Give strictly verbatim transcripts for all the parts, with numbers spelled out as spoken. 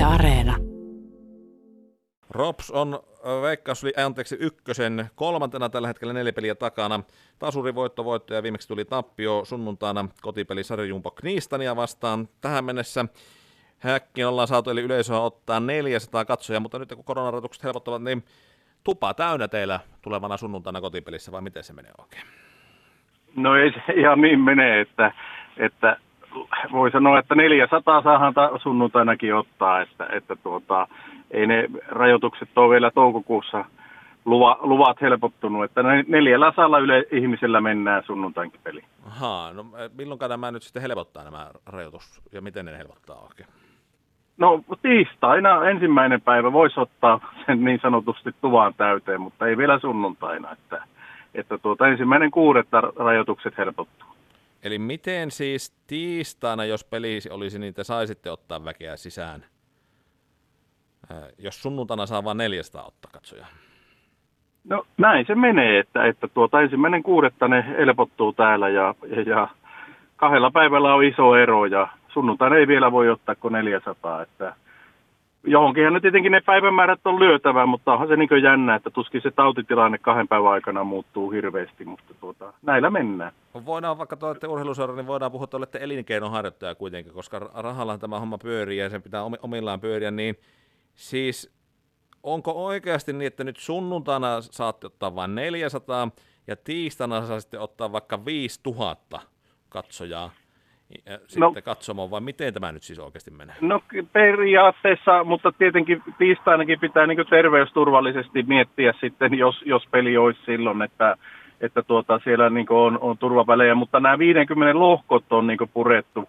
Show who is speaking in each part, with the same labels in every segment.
Speaker 1: Yle Areena.
Speaker 2: Rops on Veikkaus, anteeksi, ykkösen kolmantena tällä hetkellä neljä peliä takana. Tasuri voitto, voitto ja viimeksi tuli tappio sunnuntaina kotipeli Sarjumpo Knistania vastaan. Tähän mennessä häkkiin ollaan saatu, eli yleisöä ottaa neljäsataa katsojaa, mutta nyt kun koronarajoitukset helpottavat, niin tupa täynnä teillä tulevana sunnuntaina kotipelissä, vai miten se menee oikein?
Speaker 3: No ei se ihan niin mene, että, että voi sanoa, että neljäsataa saadaan sunnuntainakin ottaa, että, että tuota, ei ne rajoitukset ole vielä toukokuussa luva, luvat helpottunut, että neljällä saalla yle ihmisellä mennään sunnuntainkin peliin.
Speaker 2: Ahaa, no milloin nämä nyt sitten helpottaa nämä rajoitus ja miten ne helpottaa oikein?
Speaker 3: No tiistaina ensimmäinen päivä voisi ottaa sen niin sanotusti tuvan täyteen, mutta ei vielä sunnuntaina, että, että tuota, ensimmäinen kuudetta rajoitukset helpottuu.
Speaker 2: Eli miten siis tiistaina, jos peli olisi, niin te saisitte ottaa väkeä sisään, jos sunnuntaina saa vain neljäsataa ottaa katsojaa?
Speaker 3: No näin se menee, että, että tuota, ensimmäinen kuudetta ne helpottuu täällä ja, ja, ja kahdella päivällä on iso ero ja sunnuntaina ei vielä voi ottaa kuin neljäsataa, että johonkinhan ne tietenkin ne päivämäärät on lyötävä, mutta onhan se niin kuin jännä, että tuskin se tautitilanne kahden päivän aikana muuttuu hirveästi, mutta tuota, näillä mennään.
Speaker 2: Voidaan, vaikka te olette urheiluseura, niin voidaan puhua, että olette elinkeinonharjoittaja kuitenkin, koska rahallahan tämä homma pyörii ja sen pitää omillaan pyöriä, niin siis onko oikeasti niin, että nyt sunnuntaina saatte ottaa vain neljäsataa ja tiistaina saatte ottaa vaikka viisituhatta katsojaa sitten no, katsomaan, vai miten tämä nyt siis oikeasti menee? No
Speaker 3: periaatteessa, mutta tietenkin tiistainakin pitää niin kuin terveysturvallisesti miettiä sitten, jos, jos peli olisi silloin, että, että tuota, siellä niin kuin on, on turvavälejä, mutta nämä viisikymmentä lohkot on niin kuin purettu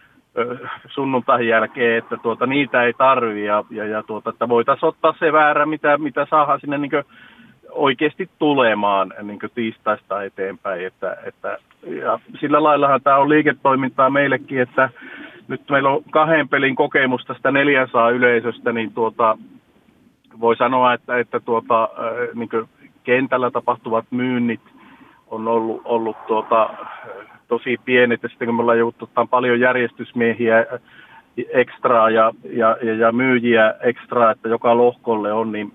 Speaker 3: sunnuntain jälkeen, että tuota, niitä ei tarvitse ja, ja, ja tuota, että voitaisiin ottaa se väärä, mitä, mitä saadaan sinne niin kuin oikeasti tulemaan niin kuin tiistaista eteenpäin, että, että ja sillä laillahan tämä on liiketoimintaa meillekin, että nyt meillä on kahden pelin kokemus tästä neljäsataa yleisöstä, niin tuota, voi sanoa, että, että tuota, niin kuin kentällä tapahtuvat myynnit on ollut, ollut tuota, tosi pienet, ja sitten kun me ollaan jouduttu paljon järjestysmiehiä ekstraa ja, ja, ja, ja myyjiä ekstraa, että joka lohkolle on, niin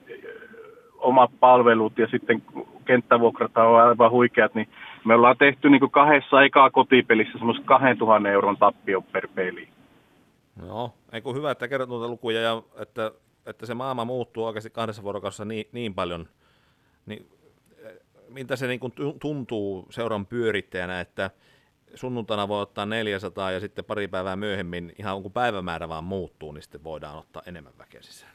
Speaker 3: omat palvelut ja sitten kenttävuokrat on aivan huikeat, niin me ollaan tehty niin kuin kahdessa ekaa kotipelissä semmoista kahdentuhannen euron tappio per peli.
Speaker 2: Joo, eikö hyvä, että kerrot noita lukuja ja että, että se maailma muuttuu oikeasti kahdessa vuorokaudessa niin, niin paljon, niin miltä se niin kuin tuntuu seuran pyörittäjänä, että sunnuntaina voi ottaa neljäsataa ja sitten pari päivää myöhemmin ihan kun päivämäärä vaan muuttuu, niin sitten voidaan ottaa enemmän väkeä sisään?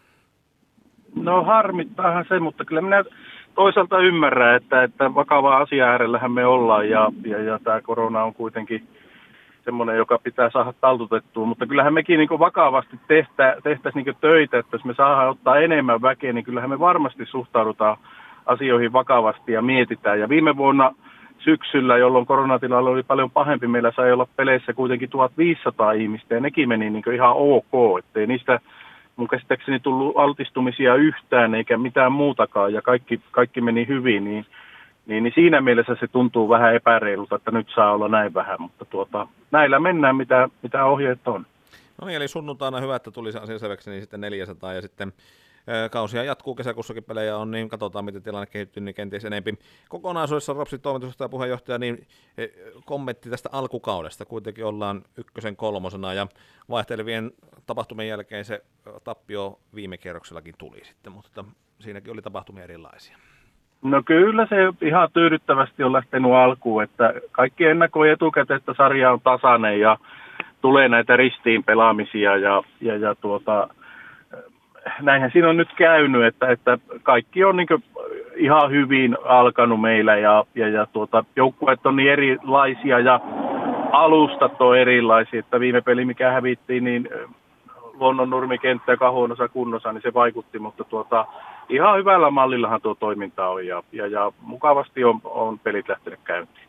Speaker 3: No harmittaahan se, mutta kyllä minä toisaalta ymmärrän, että, että vakava asia äärellähän me ollaan ja, ja, ja tämä korona on kuitenkin semmoinen, joka pitää saada taltutettua, mutta kyllähän mekin niin kuin vakavasti tehtä, tehtäisiin niin kuin töitä, että jos me saadaan ottaa enemmän väkeä, niin kyllähän me varmasti suhtaudutaan asioihin vakavasti ja mietitään. Ja viime vuonna syksyllä, jolloin koronatilanne oli paljon pahempi, meillä sai olla peleissä kuitenkin tuhatviisisataa ihmistä ja nekin meni niin kuin ihan ok, ettei niistä mun käsittääkseni tullut altistumisia yhtään eikä mitään muutakaan ja kaikki, kaikki meni hyvin, niin, niin, niin siinä mielessä se tuntuu vähän epäreilulta, että nyt saa olla näin vähän, mutta tuota, näillä mennään, mitä, mitä ohjeet on.
Speaker 2: No niin, eli sunnuntaina hyvä, että tuli se asia selväksi, niin sitten neljäsataa ja sitten ää, kausia jatkuu, kesäkuussakin pelejä on, niin katsotaan, miten tilanne kehittyy, niin kenties enempi. Kokonaisuudessa Ropsin toimitusjohtaja ja puheenjohtaja, niin e, kommentti tästä alkukaudesta, kuitenkin ollaan ykkösen kolmosena ja vaihtelevien tapahtumien jälkeen se tappio viime kierroksellakin tuli sitten, mutta siinäkin oli tapahtumia erilaisia.
Speaker 3: No kyllä se ihan tyydyttävästi on lähtenyt alkuun, että kaikki ennakoi etukäteen, että sarja on tasainen ja tulee näitä ristiin pelaamisia ja, ja, ja tuota, näinhän siinä on nyt käynyt, että, että kaikki on niin kuin ihan hyvin alkanut meillä ja, ja, ja tuota, joukkueet on niin erilaisia ja alustat on erilaisia, että viime peli mikä hävittiin, niin Luonnonnurmikenttä, joka on huonossa kunnossa, niin se vaikutti, mutta tuota, ihan hyvällä mallillahan tuo toiminta on ja, ja, ja mukavasti on, on pelit lähtenyt käyntiin.